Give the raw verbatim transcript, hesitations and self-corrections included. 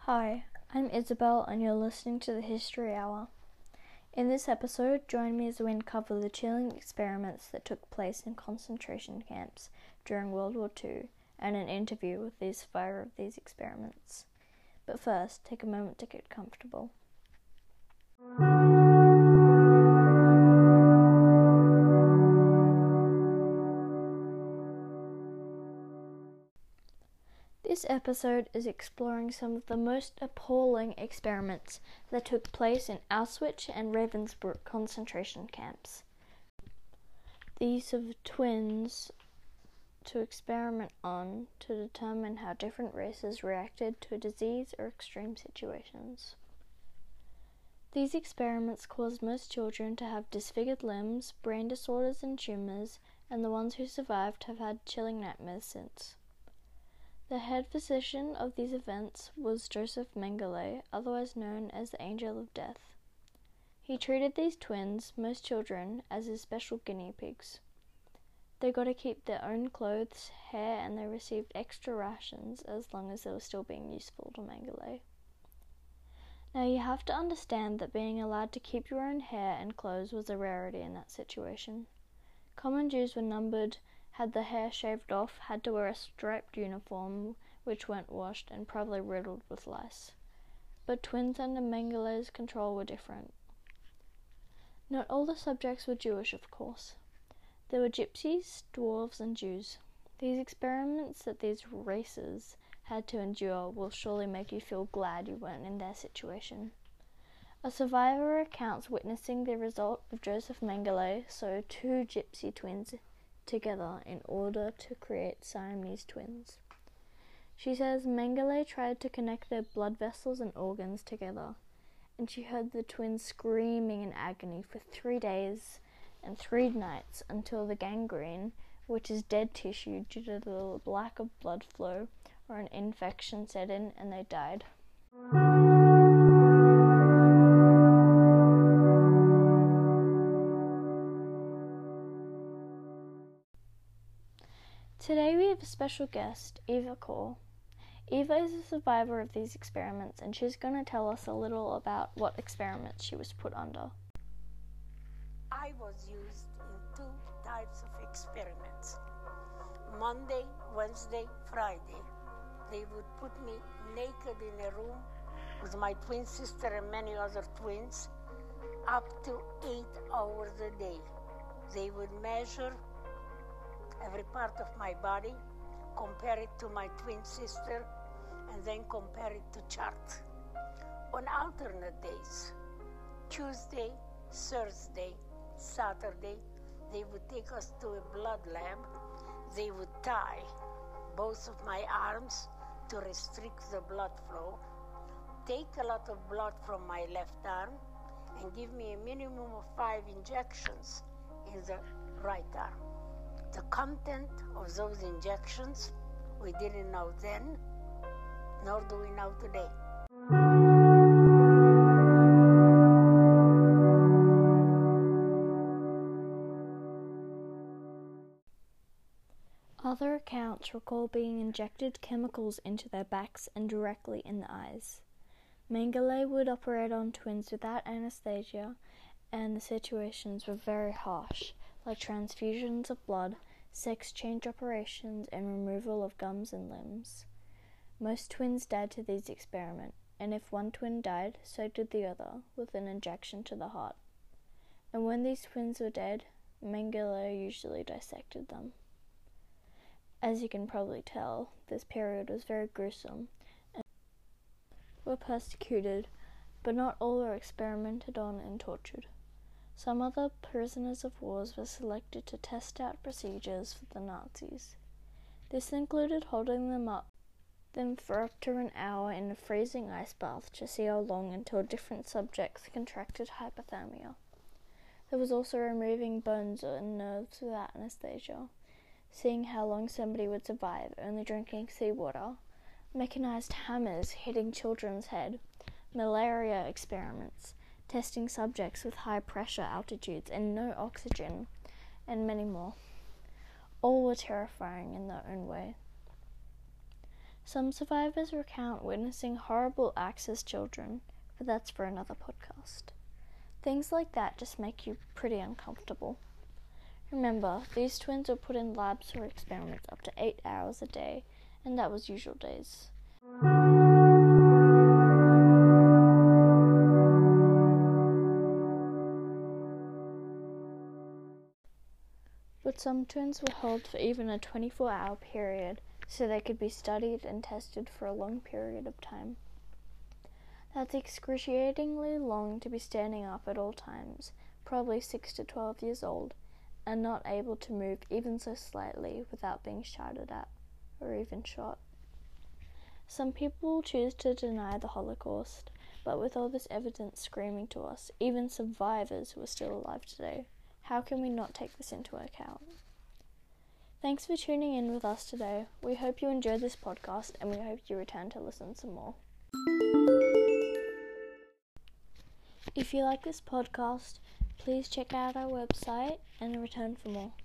Hi, I'm Isabel and you're listening to the History Hour. In this episode, join me as we uncover the chilling experiments that took place in concentration camps during World War Two and an interview with the survivor of these experiments. But first, take a moment to get comfortable. This episode is exploring some of the most appalling experiments that took place in Auschwitz and Ravensbrück concentration camps. The use of twins to experiment on to determine how different races reacted to a disease or extreme situations. These experiments caused most children to have disfigured limbs, brain disorders and tumours, and the ones who survived have had chilling nightmares since. The head physician of these events was Joseph Mengele, otherwise known as the Angel of Death. He treated these twins, most children, as his special guinea pigs. They got to keep their own clothes, hair, and they received extra rations as long as they were still being useful to Mengele. Now you have to understand that being allowed to keep your own hair and clothes was a rarity in that situation. Common Jews were numbered, had the hair shaved off, had to wear a striped uniform which went washed and probably riddled with lice. But twins under Mengele's control were different. Not all the subjects were Jewish, of course. There were gypsies, dwarves and Jews. These experiments that these races had to endure will surely make you feel glad you weren't in their situation. A survivor recounts witnessing the result of Joseph Mengele sew two gypsy twins together in order to create Siamese twins. She says Mengele tried to connect their blood vessels and organs together, and she heard the twins screaming in agony for three days and three nights until the gangrene, which is dead tissue due to the lack of blood flow or an infection, set in and they died. Today we have a special guest, Eva Kaur. Eva is a survivor of these experiments and she's going to tell us a little about what experiments she was put under. I was used in two types of experiments. Monday, Wednesday, Friday. They would put me naked in a room with my twin sister and many other twins up to eight hours a day. They would measure every part of my body, compare it to my twin sister, and then compare it to chart. On alternate days, Tuesday, Thursday, Saturday, they would take us to a blood lab. They would tie both of my arms to restrict the blood flow, take a lot of blood from my left arm, and give me a minimum of five injections in the right arm. The content of those injections we didn't know then, nor do we know today. Other accounts recall being injected chemicals into their backs and directly in the eyes. Mengele would operate on twins without anesthesia, and the situations were very harsh, like transfusions of blood, sex change operations, and removal of gums and limbs. Most twins died to these experiments, and if one twin died, so did the other, with an injection to the heart. And when these twins were dead, Mengele usually dissected them. As you can probably tell, this period was very gruesome, and were persecuted, but not all were experimented on and tortured. Some other prisoners of war were selected to test out procedures for the Nazis. This included holding them up them for up to an hour in a freezing ice bath to see how long until different subjects contracted hypothermia. There was also removing bones and nerves without anesthesia, seeing how long somebody would survive only drinking seawater, mechanized hammers hitting children's head, malaria experiments, testing subjects with high pressure altitudes and no oxygen, and many more. All were terrifying in their own way. Some survivors recount witnessing horrible acts as children, but that's for another podcast. Things like that just make you pretty uncomfortable. Remember, these twins were put in labs for experiments up to eight hours a day, and that was usual days. But some twins were held for even a twenty-four hour period, so they could be studied and tested for a long period of time. That's excruciatingly long to be standing up at all times, probably six to twelve years old, and not able to move even so slightly without being shouted at, or even shot. Some people choose to deny the Holocaust, but with all this evidence screaming to us, even survivors who are still alive today, how can we not take this into account? Thanks for tuning in with us today. We hope you enjoyed this podcast, and we hope you return to listen some more. If you like this podcast, please check out our website and return for more.